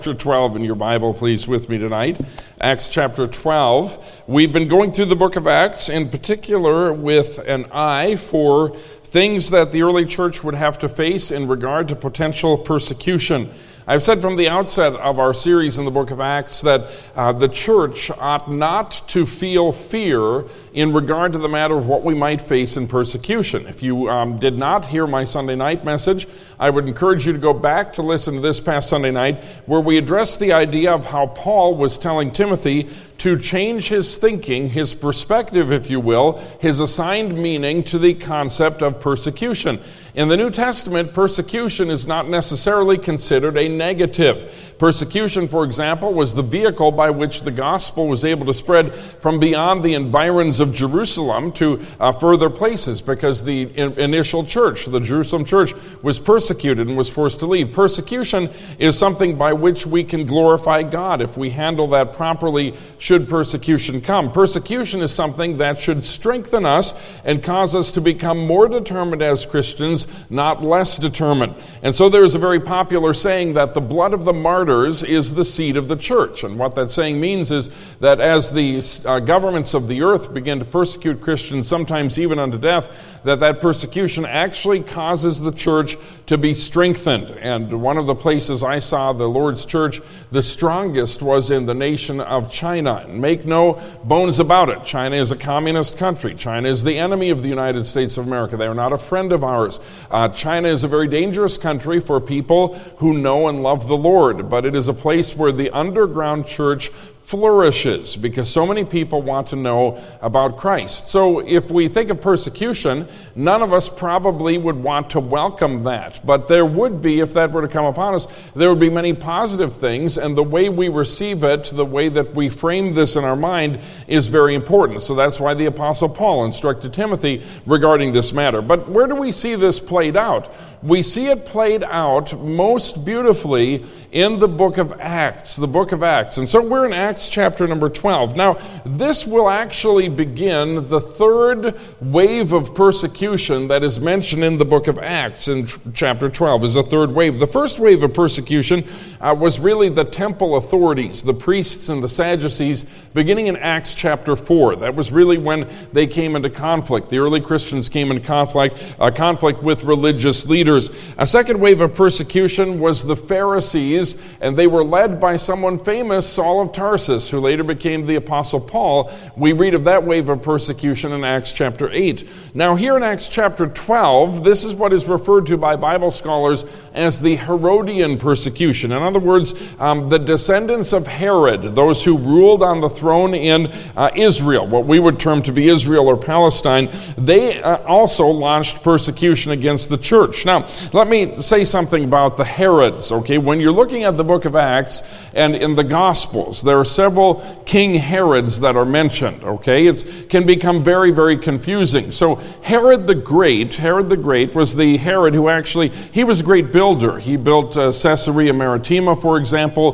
Chapter 12 in your Bible, please, with me tonight. Acts chapter 12. We've been going through the book of Acts, in particular with an eye for things that the early church would have to face in regard to potential persecution. I've said from the outset of our series in the book of Acts that the church ought not to feel fear in regard to the matter of what we might face in persecution. If you did not hear my Sunday night message, I would encourage you to go back to listen to this past Sunday night, where we addressed the idea of how Paul was telling Timothy to change his thinking, his perspective, if you will, his assigned meaning to the concept of persecution. In the New Testament, persecution is not necessarily considered a negative. Persecution, for example, was the vehicle by which the gospel was able to spread from beyond the environs of Jerusalem to further places, because the initial church, the Jerusalem church, was persecuted and was forced to leave. Persecution is something by which we can glorify God if we handle that properly should persecution come. Persecution is something that should strengthen us and cause us to become more determined as Christians, not less determined. And so there is a very popular saying that the blood of the martyrs is the seed of the church. And what that saying means is that as the governments of the earth begin to persecute Christians, sometimes even unto death, that persecution actually causes the church to be strengthened. And one of the places I saw the Lord's church the strongest was in the nation of China. And make no bones about it, China is a communist country. China is the enemy of the United States of America. They are not a friend of ours. China is a very dangerous country for people who know and love the Lord, but it is a place where the underground church flourishes because so many people want to know about Christ. So if we think of persecution, none of us probably would want to welcome that. But there would be, if that were to come upon us, there would be many positive things, and the way we receive it, the way that we frame this in our mind is very important. So that's why the Apostle Paul instructed Timothy regarding this matter. But where do we see this played out? We see it played out most beautifully in the book of Acts, And so we're in Acts chapter number 12. Now, this will actually begin the third wave of persecution that is mentioned in the book of Acts in chapter 12 is a third wave. The first wave of persecution was really the temple authorities, the priests and the Sadducees, beginning in Acts chapter 4. That was really when they came into conflict. The early Christians came into conflict with religious leaders. A second wave of persecution was the Pharisees, and they were led by someone famous, Saul of Tarsus, who later became the Apostle Paul. We read of that wave of persecution in Acts chapter 8. Now here in Acts chapter 12, this is what is referred to by Bible scholars as the Herodian persecution. In other words, the descendants of Herod, those who ruled on the throne in Israel, what we would term to be Israel or Palestine, they also launched persecution against the church. Now, let me say something about the Herods, okay? When you're looking at the book of Acts and in the Gospels, there are several King Herods that are mentioned, okay? It can become very, very confusing. So Herod the Great was the Herod who he was a great builder. He built Caesarea Maritima, for example.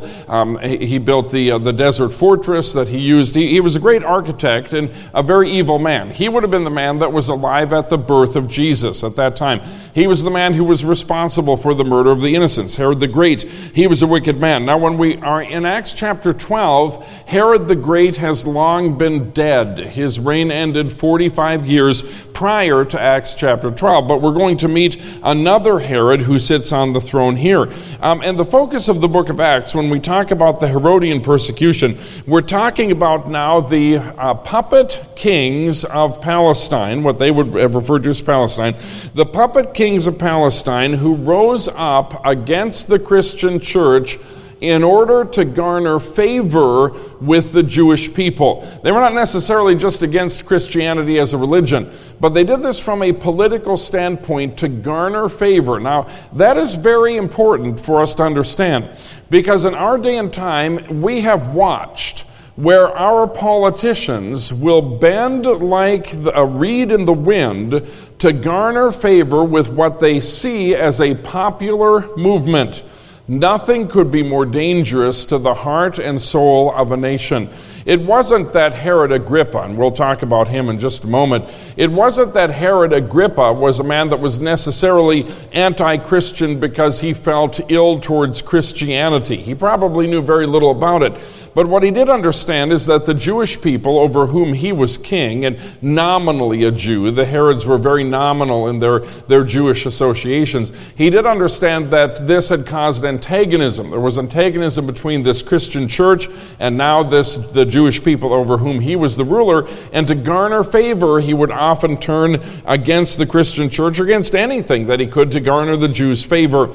He built the desert fortress that he used. He was a great architect and a very evil man. He would have been the man that was alive at the birth of Jesus at that time. He was the man who was responsible for the murder of the innocents. Herod the Great, he was a wicked man. Now, when we are in Acts chapter 12, Herod the Great has long been dead. His reign ended 45 years prior to Acts chapter 12. But we're going to meet another Herod who sits on the throne here. And the focus of the book of Acts, when we talk about the Herodian persecution, we're talking about now the puppet kings of Palestine, what they would have referred to as Palestine, the puppet kings of Palestine who rose up against the Christian church in order to garner favor with the Jewish people. They were not necessarily just against Christianity as a religion, but they did this from a political standpoint to garner favor. Now, that is very important for us to understand, because in our day and time, we have watched where our politicians will bend like a reed in the wind to garner favor with what they see as a popular movement. Nothing could be more dangerous to the heart and soul of a nation. It wasn't that Herod Agrippa, and we'll talk about him in just a moment, it wasn't that Herod Agrippa was a man that was necessarily anti-Christian because he felt ill towards Christianity. He probably knew very little about it. But what he did understand is that the Jewish people over whom he was king, and nominally a Jew, the Herods were very nominal in their Jewish associations, he did understand that this had caused antagonism. There was antagonism between this Christian church and now the Jewish people over whom he was the ruler, and to garner favor, he would often turn against the Christian church, or against anything that he could to garner the Jews' favor.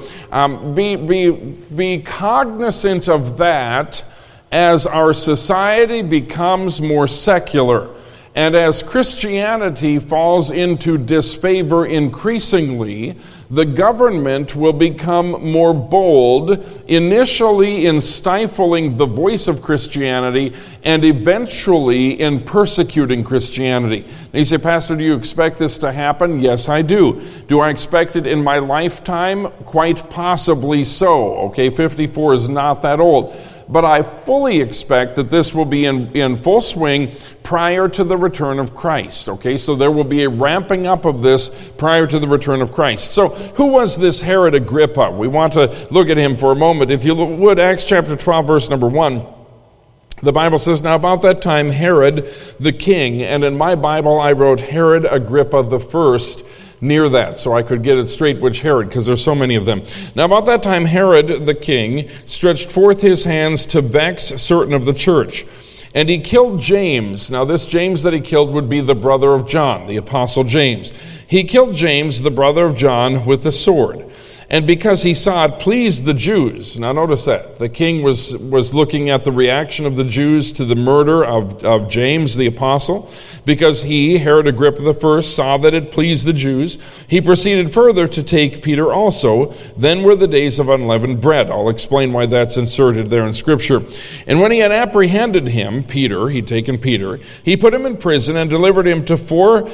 Be cognizant of that as our society becomes more secular, and as Christianity falls into disfavor increasingly, the government will become more bold, initially in stifling the voice of Christianity, and eventually in persecuting Christianity. Now you say, Pastor, do you expect this to happen? Yes, I do. Do I expect it in my lifetime? Quite possibly so. Okay, 54 is not that old. But I fully expect that this will be in full swing prior to the return of Christ. Okay, so there will be a ramping up of this prior to the return of Christ. So who was this Herod Agrippa? We want to look at him for a moment. If you would, Acts chapter 12, verse number 1. The Bible says, "Now about that time Herod the king," and in my Bible I wrote Herod Agrippa the first, near that, so I could get it straight which Herod, because there's so many of them. "Now about that time Herod the king stretched forth his hands to vex certain of the church. And he killed James." Now this James that he killed would be the brother of John, the apostle James. "He killed James, the brother of John, with the sword. And because he saw it pleased the Jews." Now notice that. The king was looking at the reaction of the Jews to the murder of James the apostle. Because he, Herod Agrippa I, saw that it pleased the Jews, he proceeded further to take Peter also. Then were the days of unleavened bread. I'll explain why that's inserted there in Scripture. "And when he had apprehended him," Peter, he'd taken Peter, "he put him in prison and delivered him to 4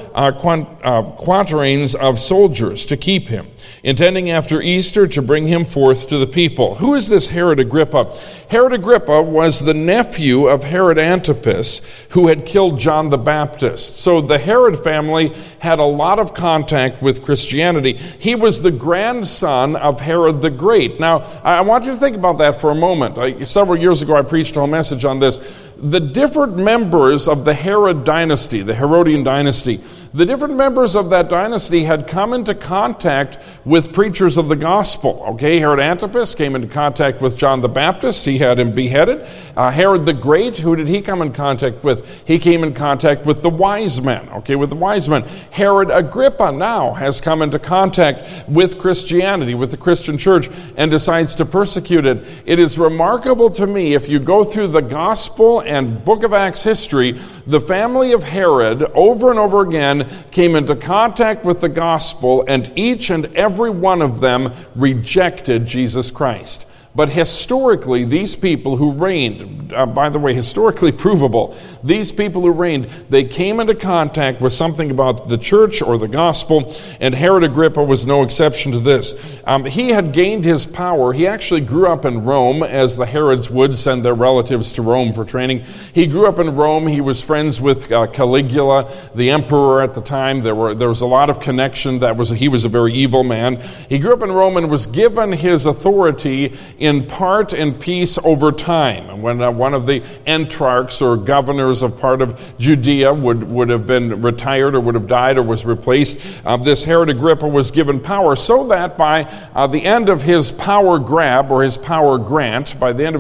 quaternions of soldiers to keep him, intending after Easter to bring him forth to the people." Who is this Herod Agrippa? Herod Agrippa was the nephew of Herod Antipas, who had killed John the Baptist. So the Herod family had a lot of contact with Christianity. He was the grandson of Herod the Great. Now, I want you to think about that for a moment. Several years ago, I preached a whole message on this. The different members of the Herod dynasty, the Herodian dynasty, the different members of that dynasty had come into contact with preachers of the gospel. Okay, Herod Antipas came into contact with John the Baptist. He had him beheaded. Herod the Great, who did he come in contact with? He came in contact with the wise men. Okay, with the wise men. Herod Agrippa now has come into contact with Christianity, with the Christian church, and decides to persecute it. It is remarkable to me, if you go through the gospel and book of Acts history, the family of Herod over and over again came into contact with the gospel, and each and every one of them rejected Jesus Christ. But historically, these people who reigned, by the way, historically provable, these people who reigned, they came into contact with something about the church or the gospel, and Herod Agrippa was no exception to this. He had gained his power. He actually grew up in Rome, as the Herods would send their relatives to Rome for training. He grew up in Rome. He was friends with Caligula, the emperor at the time. There was a lot of connection. He was a very evil man. He grew up in Rome and was given his authority in part and piece over time. And when one of the entrarchs or governors of part of Judea would have been retired or would have died or was replaced, this Herod Agrippa was given power, so that by the end of his power grab or his power grant,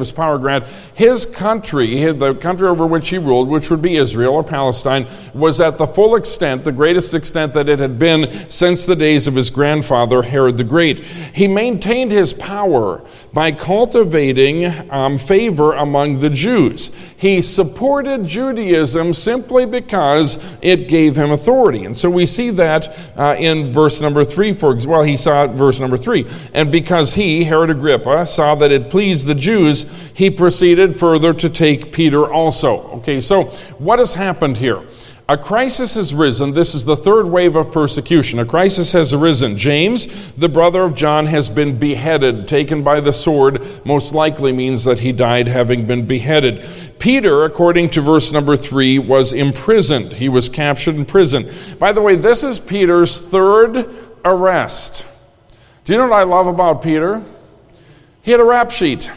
his country, the country over which he ruled, which would be Israel or Palestine, was at the full extent, the greatest extent that it had been since the days of his grandfather, Herod the Great. He maintained his power by cultivating favor among the Jews. He supported Judaism simply because it gave him authority. And so we see that in verse number 3, he saw verse number 3. "And because he, Herod Agrippa, saw that it pleased the Jews, he proceeded further to take Peter also." Okay, so what has happened here? A crisis has risen. This is the third wave of persecution. A crisis has arisen. James, the brother of John, has been beheaded, taken by the sword. Most likely means that he died having been beheaded. Peter, according to verse number 3, was imprisoned. He was captured in prison. By the way, this is Peter's third arrest. Do you know what I love about Peter? He had a rap sheet.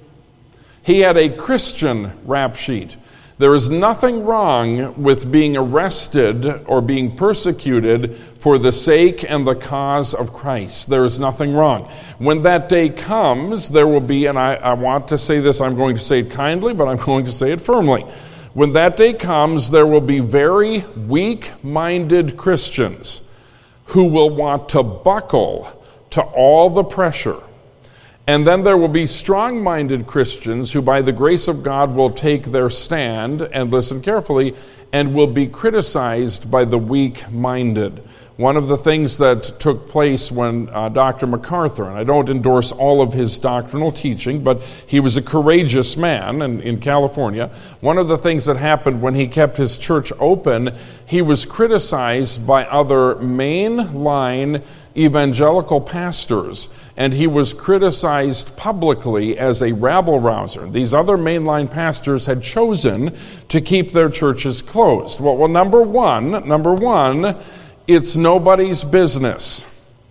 He had a Christian rap sheet. There is nothing wrong with being arrested or being persecuted for the sake and the cause of Christ. There is nothing wrong. When that day comes, there will be, and I want to say this, I'm going to say it kindly, but I'm going to say it firmly. When that day comes, there will be very weak-minded Christians who will want to buckle to all the pressure. And then there will be strong-minded Christians who, by the grace of God, will take their stand, and listen carefully, and will be criticized by the weak-minded. One of the things that took place when Dr. MacArthur, and I don't endorse all of his doctrinal teaching, but he was a courageous man in California. One of the things that happened when he kept his church open, he was criticized by other mainline evangelical pastors, and he was criticized publicly as a rabble-rouser. These other mainline pastors had chosen to keep their churches closed. Well, number one, it's nobody's business.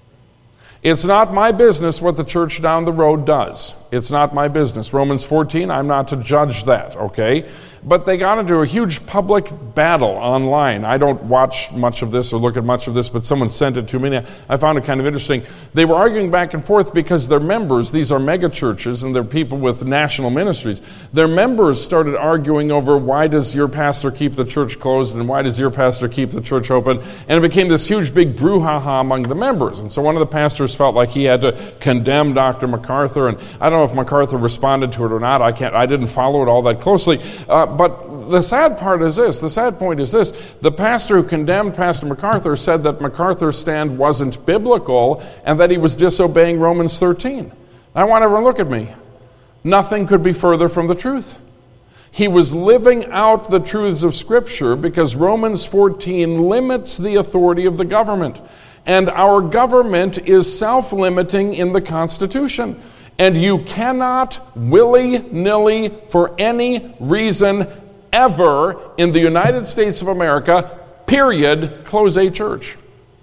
It's not my business what the church down the road does. It's not my business. Romans 14, I'm not to judge that, okay? But they got into a huge public battle online. I don't watch much of this or look at much of this, but someone sent it to me. I found it kind of interesting. They were arguing back and forth because their members, these are mega churches and they're people with national ministries, their members started arguing over why does your pastor keep the church closed and why does your pastor keep the church open? And it became this huge big brouhaha among the members. And so one of the pastors felt like he had to condemn Dr. MacArthur, and I don't know if MacArthur responded to it or not. I didn't follow it all that closely. But the sad part is this. The sad point is this. The pastor who condemned Pastor MacArthur said that MacArthur's stand wasn't biblical and that he was disobeying Romans 13. I want everyone to look at me. Nothing could be further from the truth. He was living out the truths of Scripture because Romans 14 limits the authority of the government. And our government is self-limiting in the Constitution. And you cannot willy-nilly, for any reason ever in the United States of America, period, close a church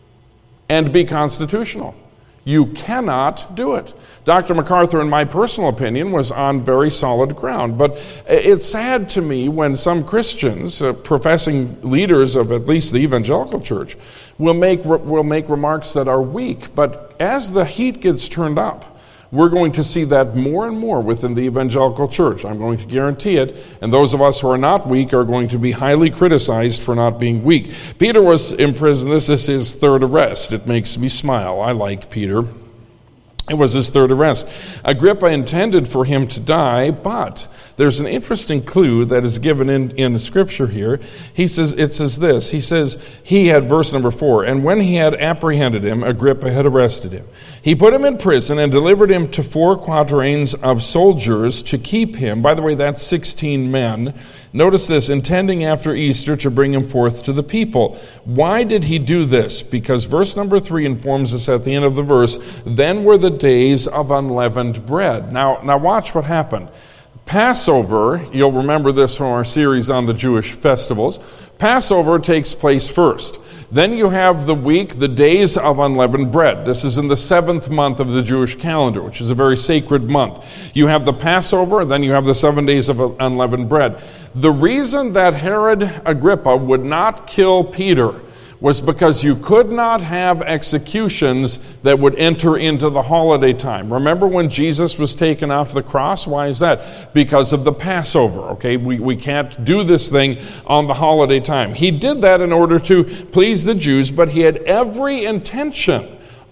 and be constitutional. You cannot do it. Dr. MacArthur, in my personal opinion, was on very solid ground. But it's sad to me when some Christians, professing leaders of at least the evangelical church, will make remarks that are weak. But as the heat gets turned up, we're going to see that more and more within the evangelical church. I'm going to guarantee it. And those of us who are not weak are going to be highly criticized for not being weak. Peter was in prison. This is his third arrest. It makes me smile. I like Peter. It was his third arrest. Agrippa intended for him to die, but there's an interesting clue that is given in Scripture here. It says this. He says, he had, verse number 4, and when he had apprehended him, Agrippa had arrested him. He put him in prison and delivered him to 4 quaternions of soldiers to keep him. By the way, that's 16 men. Notice this, intending after Easter to bring him forth to the people. Why did he do this? Because verse number 3 informs us at the end of the verse, then were the days of unleavened bread. Now watch what happened. Passover, you'll remember this from our series on the Jewish festivals. Passover takes place first. Then you have the days of unleavened bread. This is in the 7th month of the Jewish calendar, which is a very sacred month. You have the Passover, then you have the 7 days of unleavened bread. The reason that Herod Agrippa would not kill Peter was because you could not have executions that would enter into the holiday time. Remember when Jesus was taken off the cross? Why is that? Because of the Passover, okay? We can't do this thing on the holiday time. He did that in order to please the Jews, but he had every intention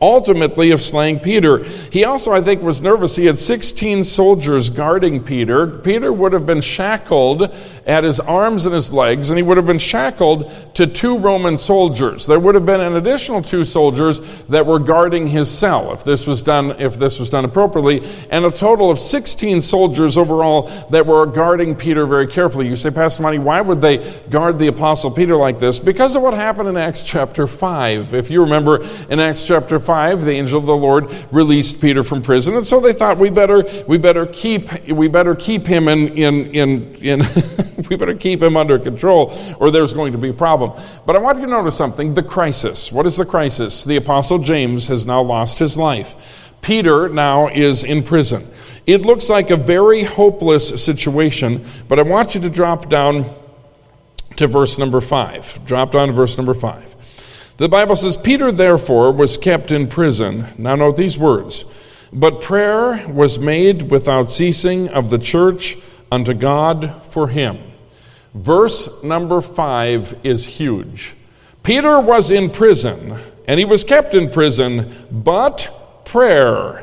ultimately of slaying Peter. He also, I think, was nervous. He had 16 soldiers guarding Peter. Peter would have been shackled at his arms and his legs, and he would have been shackled to 2 Roman soldiers. There would have been an additional 2 soldiers that were guarding his cell, if this was done appropriately, and a total of 16 soldiers overall that were guarding Peter very carefully. You say, Pastor Monty, why would they guard the Apostle Peter like this? Because of what happened in Acts chapter 5. If you remember, in Acts chapter 5, the angel of the Lord released Peter from prison, and so they thought we better keep him in we better keep him under control, or there's going to be a problem. But I want you to notice something: the crisis. What is the crisis? The Apostle James has now lost his life. Peter now is in prison. It looks like a very hopeless situation, but I want you to drop down to verse number 5. Drop down to verse number 5. The Bible says, Peter therefore was kept in prison. Now note these words. But prayer was made without ceasing of the church unto God for him. Verse number 5 is huge. Peter was in prison, and he was kept in prison, but prayer.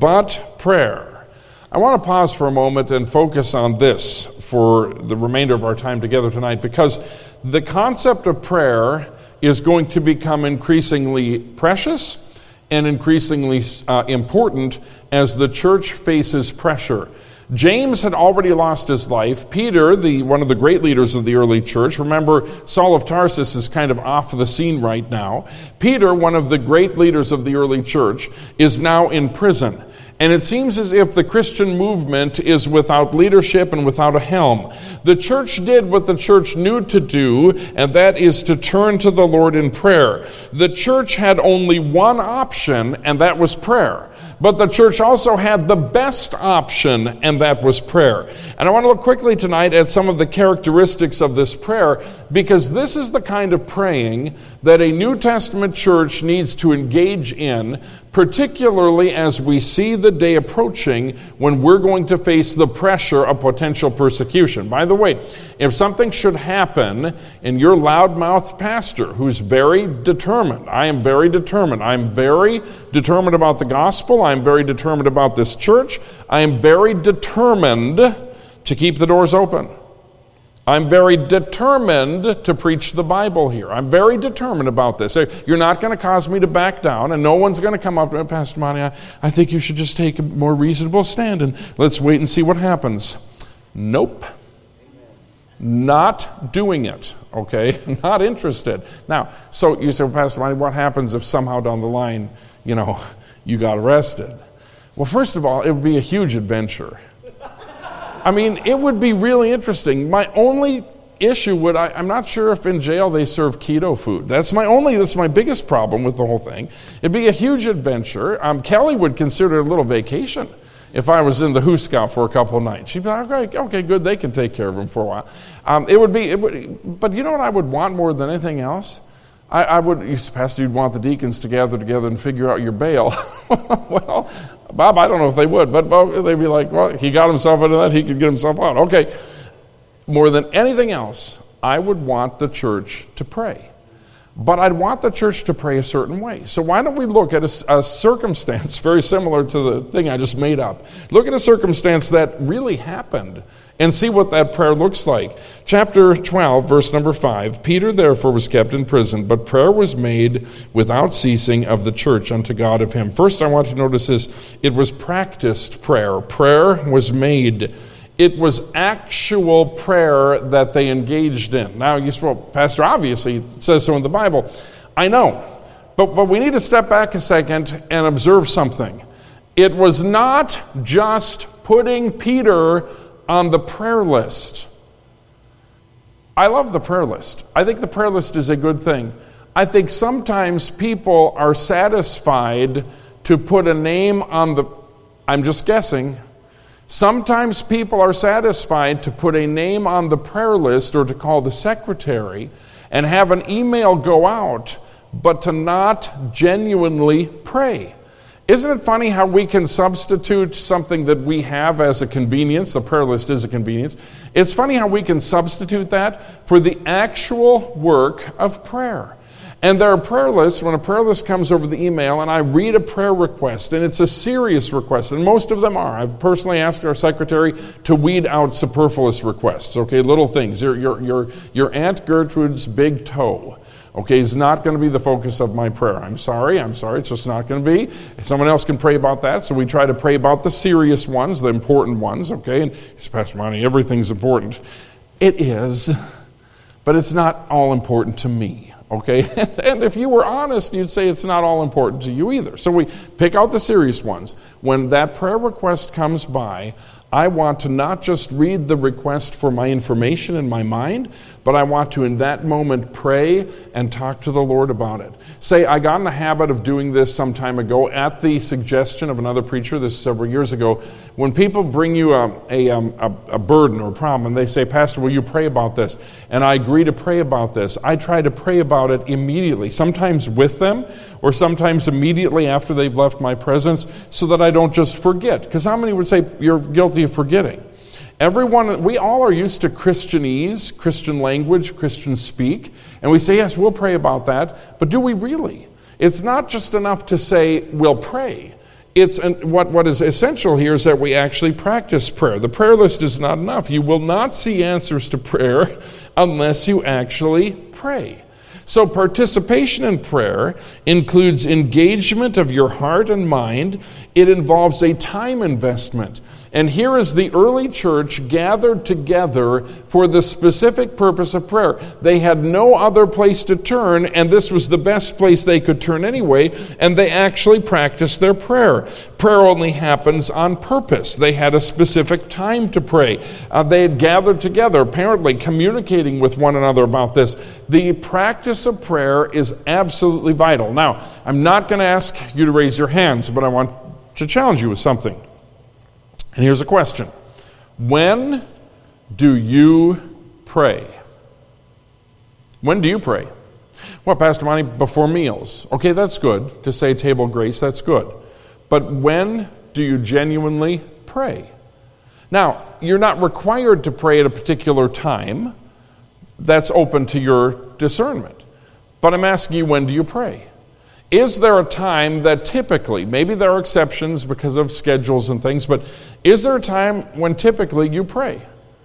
I want to pause for a moment and focus on this for the remainder of our time together tonight, because the concept of prayer is going to become increasingly precious and increasingly important as the church faces pressure. James had already lost his life. Peter, one of the great leaders of the early church, remember Saul of Tarsus is kind of off the scene right now. Peter, one of the great leaders of the early church, is now in prison. And it seems as if the Christian movement is without leadership and without a helm. The church did what the church knew to do, and that is to turn to the Lord in prayer. The church had only one option, and that was prayer. But the church also had the best option, and that was prayer. And I want to look quickly tonight at some of the characteristics of this prayer, because this is the kind of praying that a New Testament church needs to engage in, particularly as we see the day approaching when we're going to face the pressure of potential persecution. By the way, if something should happen in your loudmouth pastor who's very determined, I am very determined about the gospel, I'm very determined about this church, I am very determined to keep the doors open. I'm very determined to preach the Bible here. I'm very determined about this. You're not going to cause me to back down, and no one's going to come up to me, Pastor Monty, I think you should just take a more reasonable stand, and let's wait and see what happens. Nope. Not doing it, okay? Not interested. Now, so you say, well, Pastor Monty, what happens if somehow down the line, you got arrested? Well, first of all, it would be a huge adventure. I mean, it would be really interesting. My only issue I'm not sure if in jail they serve keto food. That's my biggest problem with the whole thing. It'd be a huge adventure. Kelly would consider it a little vacation if I was in the Who Scout for a couple of nights. She'd be like, okay, good, they can take care of him for a while. But you know what I would want more than anything else? Pastor, you'd want the deacons to gather together and figure out your bail. Well, Bob, I don't know if they would, but they'd be like, well, he got himself into that, he could get himself out. Okay. More than anything else, I would want the church to pray. But I'd want the church to pray a certain way. So why don't we look at a circumstance very similar to the thing I just made up. Look at a circumstance that really happened and see what that prayer looks like. Chapter 12, verse number 5. Peter therefore was kept in prison, but prayer was made without ceasing of the church unto God of him. First, I want to notice this. It was practiced prayer. Prayer was made. It was actual prayer that they engaged in. Now, you say, well, Pastor, obviously it says so in the Bible. I know. But we need to step back a second and observe something. It was not just putting Peter on the prayer list. I love the prayer list. I think the prayer list is a good thing. I think sometimes people are satisfied to put a name on I'm just guessing. Sometimes people are satisfied to put a name on the prayer list or to call the secretary and have an email go out, but to not genuinely pray. Isn't it funny how we can substitute something that we have as a convenience? The prayer list is a convenience. It's funny how we can substitute that for the actual work of prayer. And there are prayer lists. When a prayer list comes over the email and I read a prayer request, and it's a serious request, and most of them are. I've personally asked our secretary to weed out superfluous requests, okay, little things. Your Aunt Gertrude's big toe, okay, is not going to be the focus of my prayer. I'm sorry, it's just not going to be. Someone else can pray about that, so we try to pray about the serious ones, the important ones, okay? And Pastor Monty, everything's important. It is, but it's not all important to me. Okay, and if you were honest, you'd say it's not all important to you either. So we pick out the serious ones. When that prayer request comes by, I want to not just read the request for my information in my mind, but I want to, in that moment, pray and talk to the Lord about it. Say, I got in the habit of doing this some time ago at the suggestion of another preacher, this is several years ago. When people bring you a burden or a problem, and they say, Pastor, will you pray about this? And I agree to pray about this. I try to pray about it immediately, sometimes with them, or sometimes immediately after they've left my presence, so that I don't just forget. Because how many would say you're guilty of forgetting? Everyone, we all are used to Christianese, Christian language, Christian speak, and we say, yes, we'll pray about that, but do we really? It's not just enough to say, we'll pray. It's what is essential here is that we actually practice prayer. The prayer list is not enough. You will not see answers to prayer unless you actually pray. So participation in prayer includes engagement of your heart and mind. It involves a time investment. And here is the early church gathered together for the specific purpose of prayer. They had no other place to turn, and this was the best place they could turn anyway, and they actually practiced their prayer. Prayer only happens on purpose. They had a specific time to pray. They had gathered together, apparently communicating with one another about this. The practice of prayer is absolutely vital. Now, I'm not going to ask you to raise your hands, but I want to challenge you with something. And here's a question. When do you pray? When do you pray? Well, Pastor Monty, before meals. Okay, that's good. To say table grace, that's good. But when do you genuinely pray? Now, you're not required to pray at a particular time. That's open to your discernment. But I'm asking you, when do you pray? Is there a time that typically, maybe there are exceptions because of schedules and things, but is there a time when typically you pray?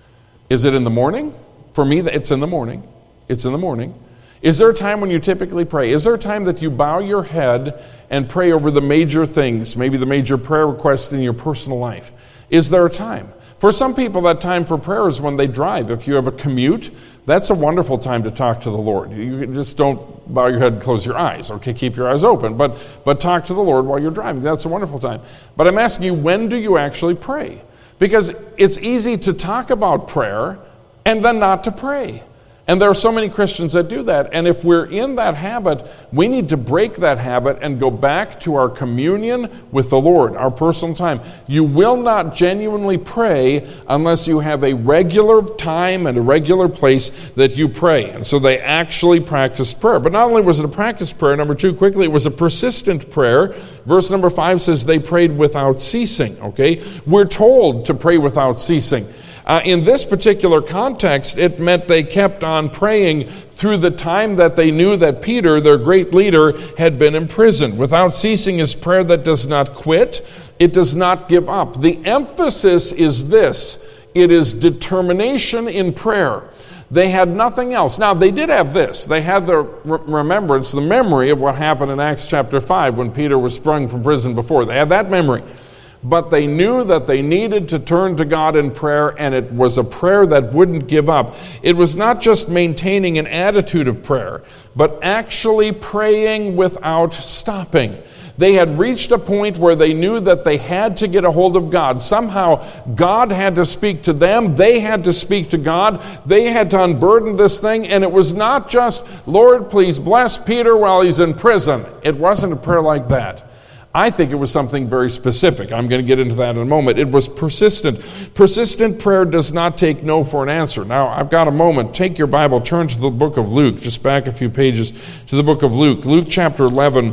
Is it in the morning? For me, it's in the morning. It's in the morning. Is there a time when you typically pray? Is there a time that you bow your head and pray over the major things, maybe the major prayer requests in your personal life? Is there a time? For some people, that time for prayer is when they drive. If you have a commute, that's a wonderful time to talk to the Lord. You just don't bow your head and close your eyes. Okay, keep your eyes open, but talk to the Lord while you're driving. That's a wonderful time. But I'm asking you, when do you actually pray? Because it's easy to talk about prayer and then not to pray. And there are so many Christians that do that. And if we're in that habit, we need to break that habit and go back to our communion with the Lord, our personal time. You will not genuinely pray unless you have a regular time and a regular place that you pray. And so they actually practiced prayer. But not only was it a practice prayer, number two, quickly, it was a persistent prayer. Verse number 5 says they prayed without ceasing, okay? We're told to pray without ceasing. In this particular context, it meant they kept on praying through the time that they knew that Peter, their great leader, had been imprisoned. Without ceasing is prayer that does not quit. It does not give up. The emphasis is this. It is determination in prayer. They had nothing else. Now, they did have this. They had the remembrance, the memory of what happened in Acts chapter 5 when Peter was sprung from prison before. They had that memory. But they knew that they needed to turn to God in prayer, and it was a prayer that wouldn't give up. It was not just maintaining an attitude of prayer, but actually praying without stopping. They had reached a point where they knew that they had to get a hold of God. Somehow, God had to speak to them. They had to speak to God. They had to unburden this thing, and it was not just, Lord, please bless Peter while he's in prison. It wasn't a prayer like that. I think it was something very specific. I'm going to get into that in a moment. It was persistent. Persistent prayer does not take no for an answer. Now, I've got a moment. Take your Bible, turn to the book of Luke, just back a few pages to the book of Luke. Luke chapter 11,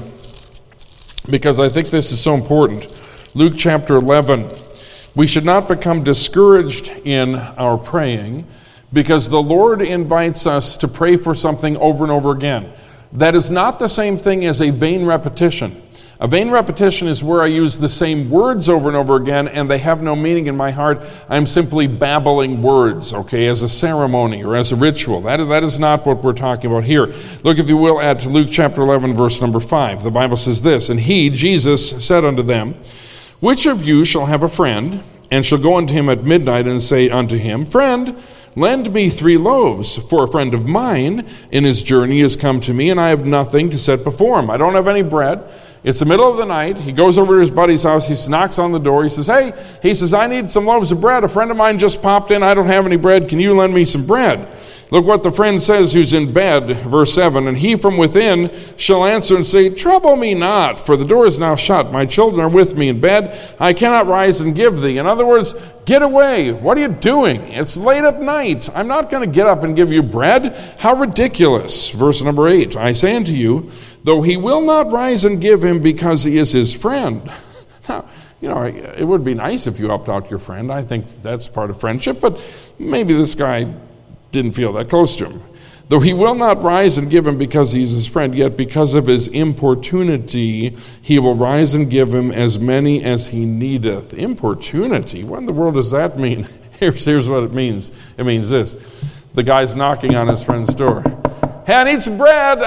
because I think this is so important. Luke chapter 11. We should not become discouraged in our praying, because the Lord invites us to pray for something over and over again. That is not the same thing as a vain repetition. A vain repetition is where I use the same words over and over again and they have no meaning in my heart. I'm simply babbling words, okay, as a ceremony or as a ritual. That is not what we're talking about here. Look, if you will, at Luke chapter 11, verse number 5. The Bible says this, "And he, Jesus, said unto them, Which of you shall have a friend, and shall go unto him at midnight and say unto him, Friend, lend me 3 loaves, for a friend of mine in his journey is come to me, and I have nothing to set before him. I don't have any bread. It's the middle of the night. He goes over to his buddy's house. He knocks on the door. He says, hey, I need some loaves of bread. A friend of mine just popped in. I don't have any bread. Can you lend me some bread? Look what the friend says who's in bed, verse 7. And he from within shall answer and say, Trouble me not, for the door is now shut. My children are with me in bed. I cannot rise and give thee. In other words, get away. What are you doing? It's late at night. I'm not going to get up and give you bread. How ridiculous. Verse number 8. I say unto you, though he will not rise and give him because he is his friend. Now, it would be nice if you helped out your friend. I think that's part of friendship, but maybe this guy didn't feel that close to him. Though he will not rise and give him because he's his friend, yet because of his importunity, he will rise and give him as many as he needeth. Importunity? What in the world does that mean? Here's what it means. It means this. The guy's knocking on his friend's door. Hey, I need some bread.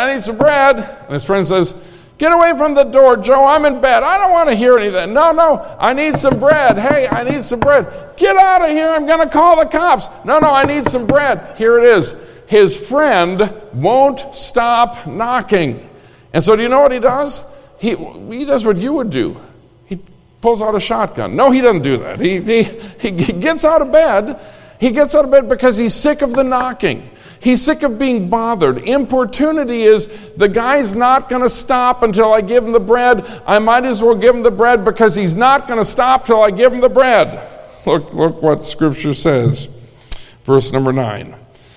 And his friend says, Get away from the door, Joe. I'm in bed. I don't want to hear anything. No, I need some bread. Hey, I need some bread. Get out of here. I'm going to call the cops. No, I need some bread. Here it is. His friend won't stop knocking. And so do you know what he does? He does what you would do. He pulls out a shotgun. No, he doesn't do that. He gets out of bed. He gets out of bed because he's sick of the knocking. He's sick of being bothered. Importunity is the guy's not going to stop until I give him the bread. I might as well give him the bread because he's not going to stop till I give him the bread. Look what Scripture says. Verse number 9.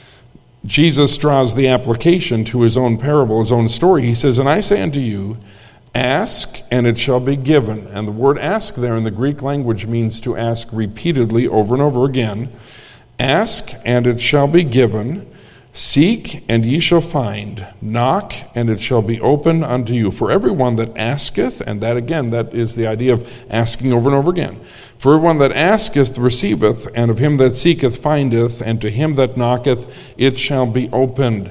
Jesus draws the application to his own parable, his own story. He says, And I say unto you, ask, and it shall be given. And the word ask there in the Greek language means to ask repeatedly over and over again. Ask, and it shall be given. Seek, and ye shall find. Knock, and it shall be opened unto you. For everyone that asketh, and that again, that is the idea of asking over and over again. For everyone that asketh receiveth, and of him that seeketh findeth, and to him that knocketh it shall be opened.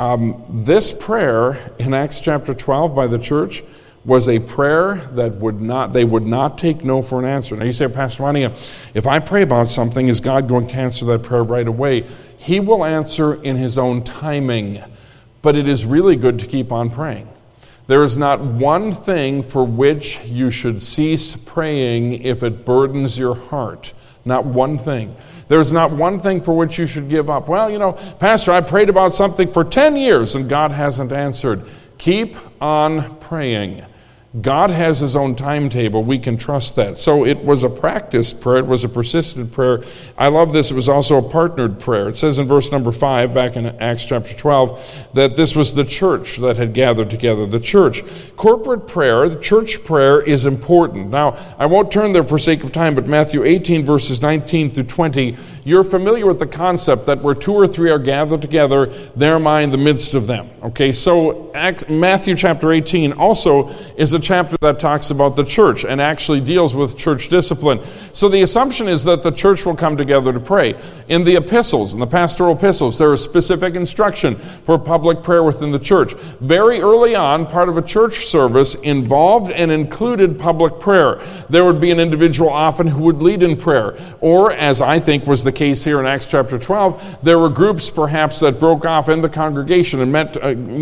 This prayer in Acts chapter 12 by the church was a prayer that they would not take no for an answer. Now you say, Pastor Monia, if I pray about something, is God going to answer that prayer right away? He will answer in his own timing, but it is really good to keep on praying. There is not one thing for which you should cease praying if it burdens your heart. Not one thing. There's not one thing for which you should give up. Well, Pastor, I prayed about something for 10 years and God hasn't answered. Keep on praying. God has his own timetable. We can trust that. So it was a practiced prayer. It was a persistent prayer. I love this. It was also a partnered prayer. It says in verse number 5, back in Acts chapter 12, that this was the church that had gathered together. The church. Corporate prayer, the church prayer, is important. Now, I won't turn there for sake of time, but Matthew 18, verses 19 through 20, you're familiar with the concept that where 2 or 3 are gathered together, there am I in the midst of them. Okay, so Matthew chapter 18 also is a chapter that talks about the church and actually deals with church discipline. So the assumption is that the church will come together to pray. In the epistles, in the pastoral epistles, there is specific instruction for public prayer within the church. Very early on, part of a church service involved and included public prayer. There would be an individual often who would lead in prayer. Or, as I think was the case here in Acts chapter 12, there were groups perhaps that broke off in the congregation and met,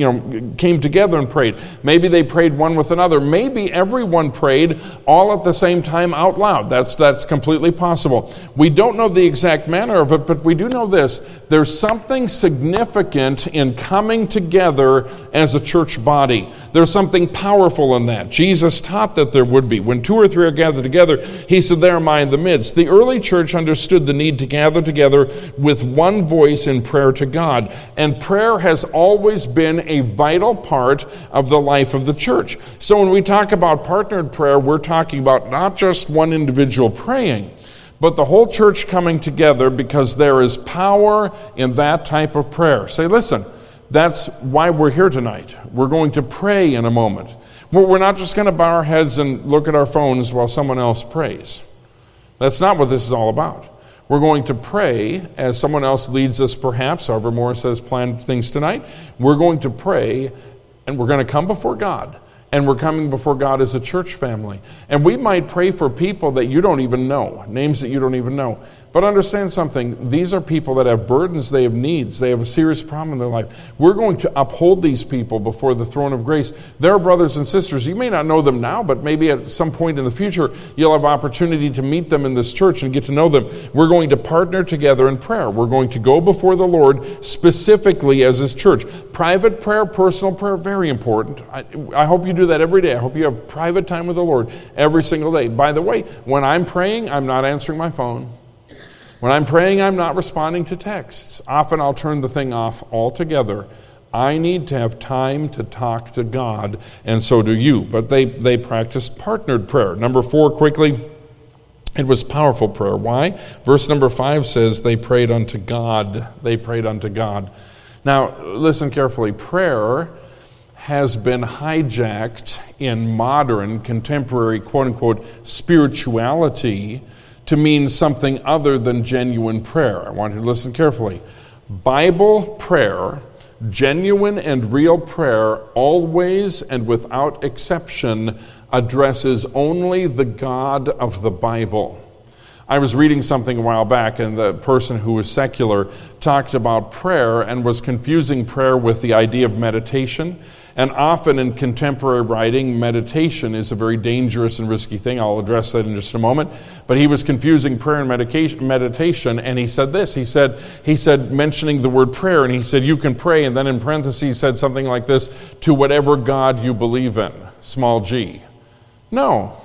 came together and prayed. Maybe they prayed one with another. Maybe everyone prayed all at the same time out loud. That's completely possible. We don't know the exact manner of it, but we do know this. There's something significant in coming together as a church body. There's something powerful in that. Jesus taught that there would be. When 2 or 3 are gathered together, he said, there am I in the midst. The early church understood the need to gather together with one voice in prayer to God. And prayer has always been a vital part of the life of the church. So when we talk about partnered prayer, we're talking about not just one individual praying, but the whole church coming together because there is power in that type of prayer. Say, listen, That's why we're here tonight. We're going to pray in a moment. We're not just going to bow our heads and look at our phones while someone else prays. That's not what this is all about. We're going to pray as someone else leads us, perhaps, however Morris has planned things tonight. We're going to pray, and we're going to come before God. And we're coming before God as a church family. And we might pray for people that you don't even know, names that you don't even know. But understand something, these are people that have burdens, they have needs, they have a serious problem in their life. We're going to uphold these people before the throne of grace. They're brothers and sisters. You may not know them now, but maybe at some point in the future, you'll have opportunity to meet them in this church and get to know them. We're going to partner together in prayer. We're going to go before the Lord specifically as His church. Private prayer, personal prayer, very important. I hope you do that every day. I hope you have private time with the Lord every single day. By the way, when I'm praying, I'm not answering my phone. When I'm praying, I'm not responding to texts. Often I'll turn the thing off altogether. I need to have time to talk to God, and so do you. But they practiced partnered prayer. Number 4, quickly, it was powerful prayer. Why? Verse number 5 says they prayed unto God. They prayed unto God. Now, listen carefully. Prayer has been hijacked in modern, contemporary, quote-unquote, spirituality to mean something other than genuine prayer. I want you to listen carefully. Bible prayer, genuine and real prayer, always and without exception, addresses only the God of the Bible. I was reading something a while back, and the person who was secular talked about prayer and was confusing prayer with the idea of meditation. And often in contemporary writing, meditation is a very dangerous and risky thing. I'll address that in just a moment. But he was confusing prayer and meditation, and he said this. He said, mentioning the word prayer, and he said, you can pray, and then in parentheses said something like this, to whatever God you believe in, small g. No,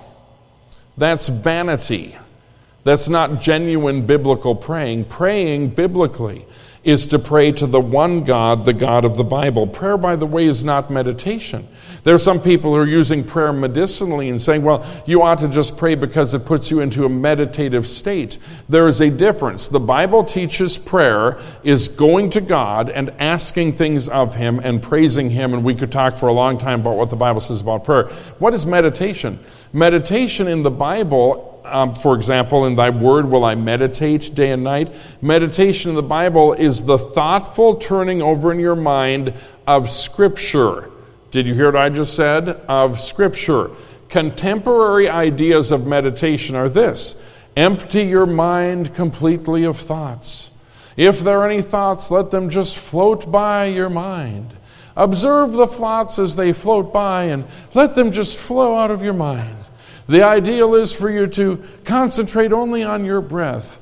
that's vanity. That's not genuine biblical praying. Praying biblically is to pray to the one God, the God of the Bible. Prayer, by the way, is not meditation. There are some people who are using prayer medicinally and saying, well, you ought to just pray because it puts you into a meditative state. There is a difference. The Bible teaches prayer is going to God and asking things of Him and praising Him, and we could talk for a long time about what the Bible says about prayer. What is meditation? Meditation in the Bible, for example, in thy word will I meditate day and night. Meditation in the Bible is the thoughtful turning over in your mind of Scripture. Did you hear what I just said? Of Scripture. Contemporary ideas of meditation are this: empty your mind completely of thoughts. If there are any thoughts, let them just float by your mind. Observe the thoughts as they float by and let them just flow out of your mind. The ideal is for you to concentrate only on your breath.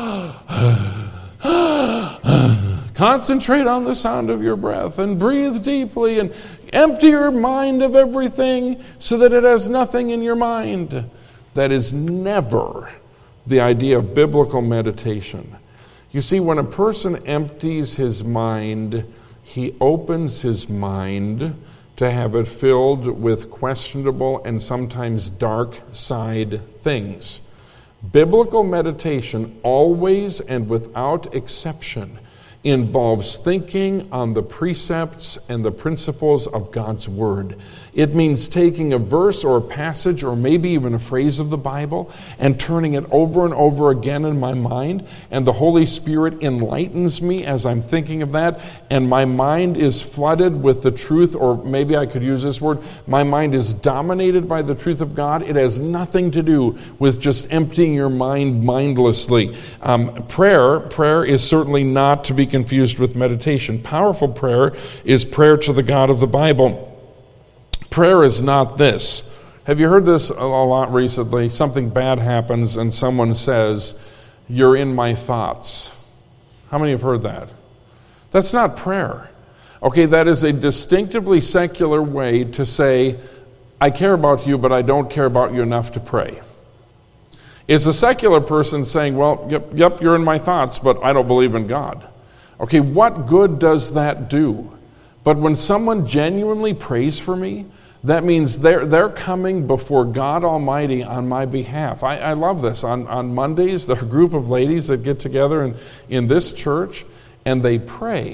Concentrate on the sound of your breath and breathe deeply and empty your mind of everything so that it has nothing in your mind. That is never the idea of biblical meditation. You see, when a person empties his mind, he opens his mind to have it filled with questionable and sometimes dark side things. Biblical meditation, always and without exception, involves thinking on the precepts and the principles of God's Word. It means taking a verse or a passage or maybe even a phrase of the Bible and turning it over and over again in my mind, and the Holy Spirit enlightens me as I'm thinking of that, and my mind is flooded with the truth, or maybe I could use this word, my mind is dominated by the truth of God. It has nothing to do with just emptying your mind mindlessly. Prayer is certainly not to be confused with meditation. Powerful prayer is prayer to the God of the Bible. Prayer is not this. Have you heard this a lot recently? Something bad happens and someone says, "You're in my thoughts." How many have heard that? That's not prayer. Okay, that is a distinctively secular way to say, I care about you, but I don't care about you enough to pray. It's a secular person saying, well, yep, you're in my thoughts, but I don't believe in God. Okay, what good does that do? But when someone genuinely prays for me, that means they're coming before God Almighty on my behalf. I love this. On Mondays, there are a group of ladies that get together in this church, and they pray.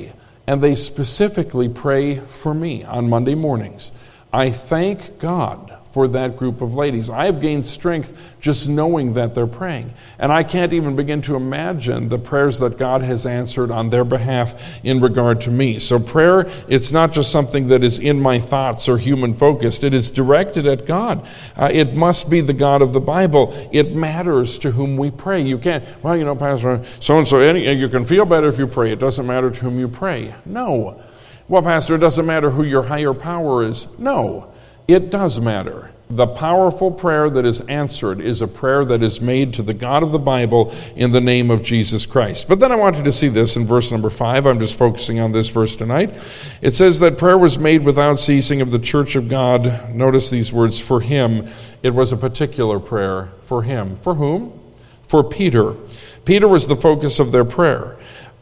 and they specifically pray for me on Monday mornings. I thank God for that group of ladies. I have gained strength just knowing that they're praying. And I can't even begin to imagine the prayers that God has answered on their behalf in regard to me. So prayer, it's not just something that is in my thoughts or human focused. It is directed at God. It must be the God of the Bible. It matters to whom we pray. You can't, Pastor, so-and-so, you can feel better if you pray. It doesn't matter to whom you pray. No. Well, Pastor, it doesn't matter who your higher power is. No. It does matter. The powerful prayer that is answered is a prayer that is made to the God of the Bible in the name of Jesus Christ. But then I want you to see this in verse number 5. I'm just focusing on this verse tonight. It says that prayer was made without ceasing of the church of God. Notice these words, for him. It was a particular prayer for him. For whom? For Peter. Peter was the focus of their prayer.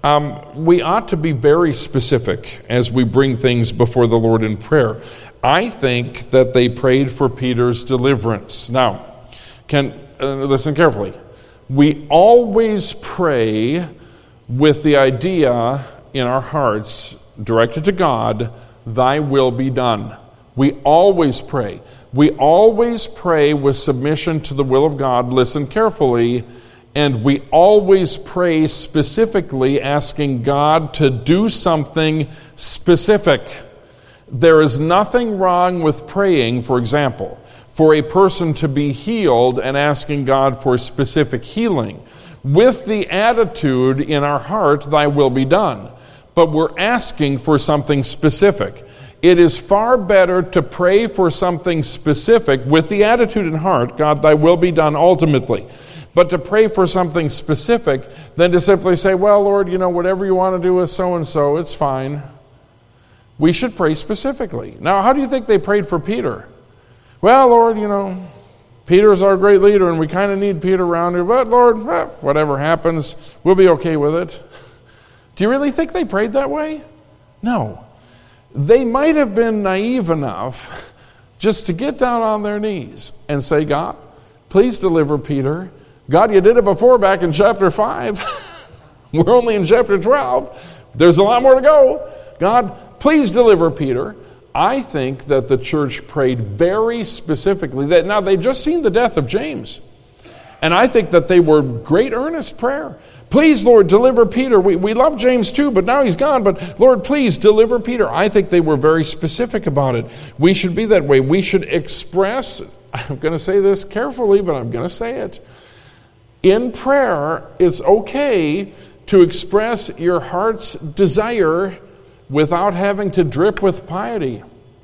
We ought to be very specific as we bring things before the Lord in prayer. I think that they prayed for Peter's deliverance. Now, listen carefully. We always pray with the idea in our hearts, directed to God, thy will be done. We always pray. We always pray with submission to the will of God. Listen carefully. And we always pray specifically, asking God to do something specific. There is nothing wrong with praying, for example, for a person to be healed and asking God for specific healing, with the attitude in our heart, thy will be done. But we're asking for something specific. It is far better to pray for something specific with the attitude in heart, God, thy will be done ultimately. But to pray for something specific than to simply say, well, Lord, whatever you want to do with so-and-so, it's fine. We should pray specifically. Now, how do you think they prayed for Peter? Well, Lord, Peter is our great leader, and we kind of need Peter around here. But, Lord, whatever happens, we'll be okay with it. Do you really think they prayed that way? No. They might have been naive enough just to get down on their knees and say, God, please deliver Peter. God, you did it before back in chapter 5. We're only in chapter 12. There's a lot more to go. God, please deliver Peter. I think that the church prayed very specifically. Now, they'd just seen the death of James. And I think that they were great earnest prayer. Please, Lord, deliver Peter. We love James too, but now he's gone. But Lord, please deliver Peter. I think they were very specific about it. We should be that way. We should express, I'm going to say this carefully, but I'm going to say it. In prayer, it's okay to express your heart's desire without having to drip with piety.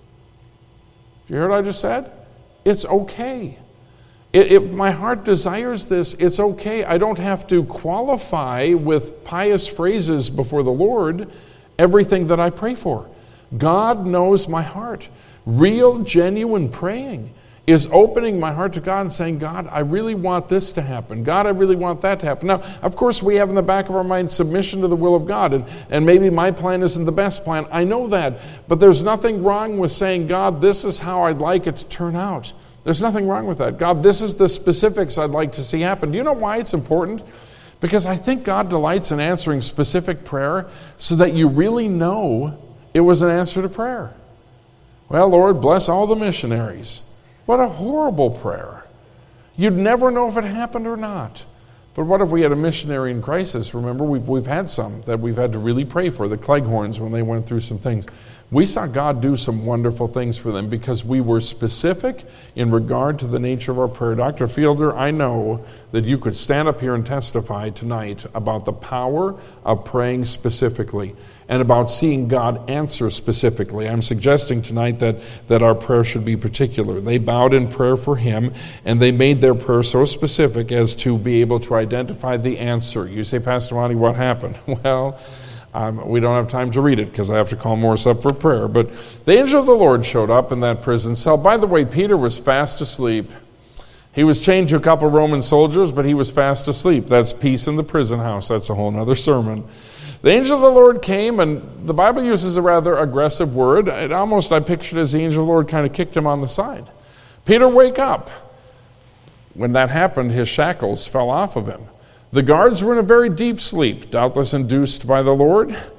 You heard what I just said? It's okay. If my heart desires this, it's okay. I don't have to qualify with pious phrases before the Lord everything that I pray for. God knows my heart. Real, genuine praying is opening my heart to God and saying, God, I really want this to happen. God, I really want that to happen. Now, of course, we have in the back of our mind submission to the will of God, and maybe my plan isn't the best plan. I know that, but there's nothing wrong with saying, God, this is how I'd like it to turn out. There's nothing wrong with that. God, this is the specifics I'd like to see happen. Do you know why it's important? Because I think God delights in answering specific prayer so that you really know it was an answer to prayer. Well, Lord, bless all the missionaries. What a horrible prayer. You'd never know if it happened or not. But what if we had a missionary in crisis? Remember, we've had some that we've had to really pray for, the Cleghorns, when they went through some things. We saw God do some wonderful things for them because we were specific in regard to the nature of our prayer. Dr. Fielder, I know that you could stand up here and testify tonight about the power of praying specifically and about seeing God answer specifically. I'm suggesting tonight that our prayer should be particular. They bowed in prayer for him, and they made their prayer so specific as to be able to identify the answer. You say, Pastor Monty, what happened? Well, we don't have time to read it because I have to call Morris up for prayer. But the angel of the Lord showed up in that prison cell. By the way, Peter was fast asleep. He was chained to a couple Roman soldiers, but he was fast asleep. That's peace in the prison house. That's a whole other sermon. The angel of the Lord came, and the Bible uses a rather aggressive word. I pictured as the angel of the Lord kind of kicked him on the side. Peter, wake up. When that happened, his shackles fell off of him. The guards were in a very deep sleep, doubtless induced by the Lord.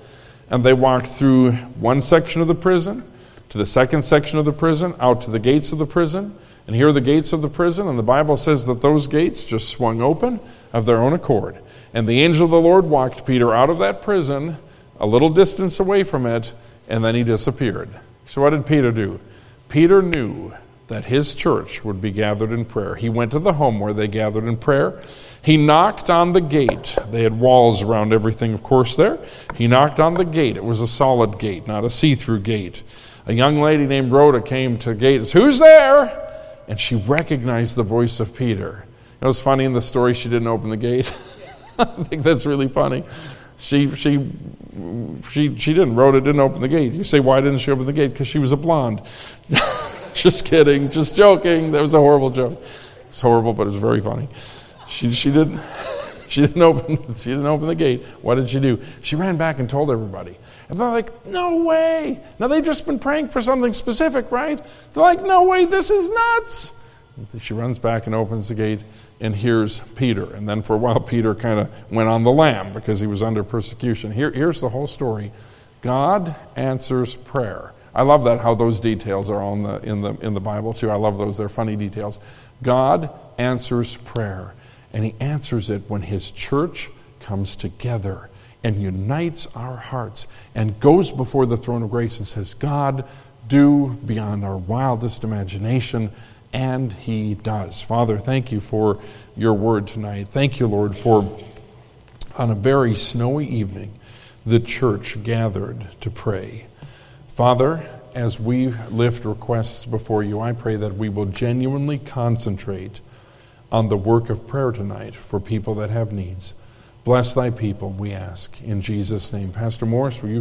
And they walked through one section of the prison, to the second section of the prison, out to the gates of the prison. And here are the gates of the prison, and the Bible says that those gates just swung open of their own accord. And the angel of the Lord walked Peter out of that prison, a little distance away from it, and then he disappeared. So what did Peter do? Peter knew that his church would be gathered in prayer. He went to the home where they gathered in prayer. He knocked on the gate. They had walls around everything, of course, there. He knocked on the gate. It was a solid gate, not a see-through gate. A young lady named Rhoda came to the gate and said, "Who's there?" And she recognized the voice of Peter. It was funny in the story, she didn't open the gate. I think that's really funny. She didn't. Rhoda didn't open the gate. You say, why didn't she open the gate? Because she was a blonde. Just kidding. Just joking. That was a horrible joke. It's horrible, but it was very funny. She didn't open the gate. What did she do? She ran back and told everybody. And they're like, no way. Now, they've just been praying for something specific, right? They're like, no way, this is nuts. She runs back and opens the gate and hears Peter. And then for a while, Peter kind of went on the lam because he was under persecution. Here's the whole story. God answers prayer. I love that, how those details are all in the Bible, too. I love those. They're funny details. God answers prayer. And he answers it when his church comes together and unites our hearts and goes before the throne of grace and says, God, do beyond our wildest imagination. And he does. Father, thank you for your word tonight. Thank you, Lord, for on a very snowy evening, the church gathered to pray. Father, as we lift requests before you, I pray that we will genuinely concentrate on the work of prayer tonight for people that have needs. Bless thy people, we ask. In Jesus' name. Pastor Morris, will you